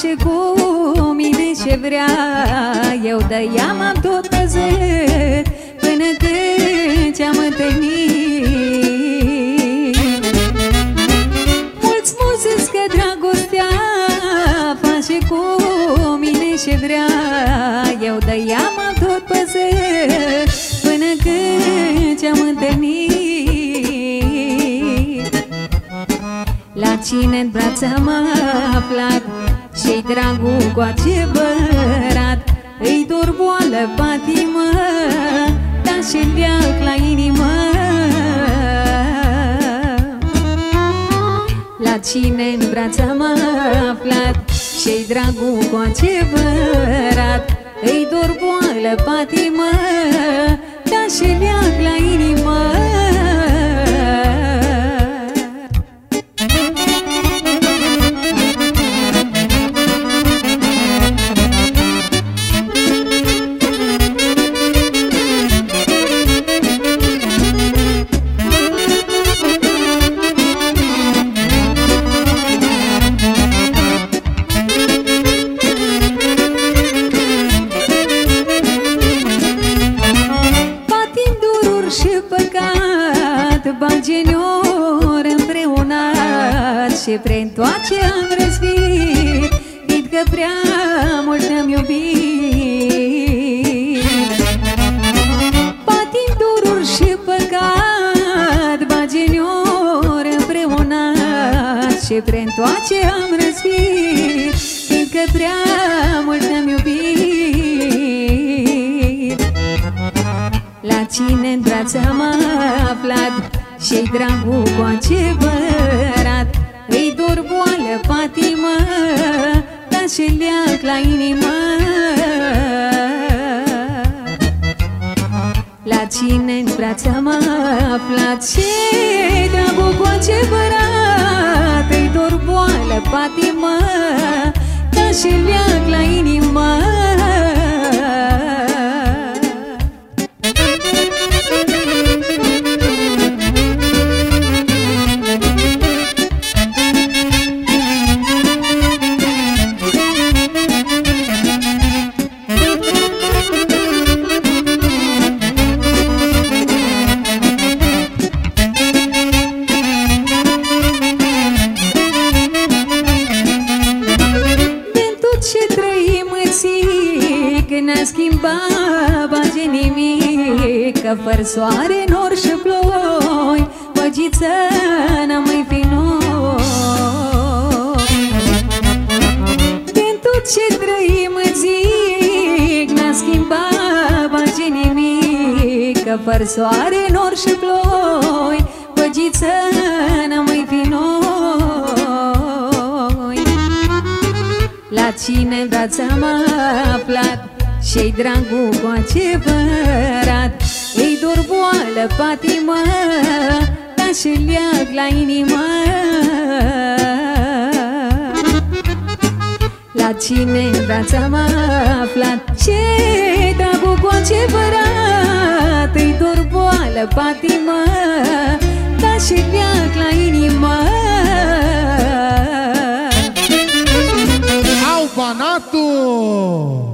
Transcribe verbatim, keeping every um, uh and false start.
face cu mine ce vrea. Eu de ea m-am tot păzit până când te-am întâlnit. Mulți, mulți zic că dragostea face cu mine ce vrea. Eu de ea m-am tot păzit până când te-am întâlnit. La cine-n brață m-a aflat și-i dragul cu adevărat. Îi dor boală patimă, dar și-l leac la inimă. La cine-n brață m-a aflat și-i dragul cu adevărat. Îi dor boală patimă, dar și-l leac la inimă. Bagenior împreunat și prin toate am răzvit, fiindcă prea mult ne-am iubit. Patim dururi și păcat, bagenior împreunat și prin toate am răzvit, fiindcă prea mult ne-am iubit. La cine-n brață m-a aflat și-i dragul cu adevărat. Îi dor boală patimă, dar și-l leac la inimă. La cine-n brață m-a aflat și-i dragul cu adevărat. Îi dor boală patimă, dar și-l leac la inimă. N-a schimbat bage nimic, că fără soare, nor și ploi, băgiță n-am mai fi noi. Din tot ce trăim îți zic, n-a schimbat bage nimic, că fără soare, nor și ploi, băgiță n-am mai fi noi. La cine-n brață m-a aflat și-i dragul cu adevărat. Îi dor boală patimă, dar și-l leac la inimă. La cine-n brață m-a aflat și-i dragul cu adevărat. Îi dor boală patimă, dar și-l leac la inimă. Au Banatul!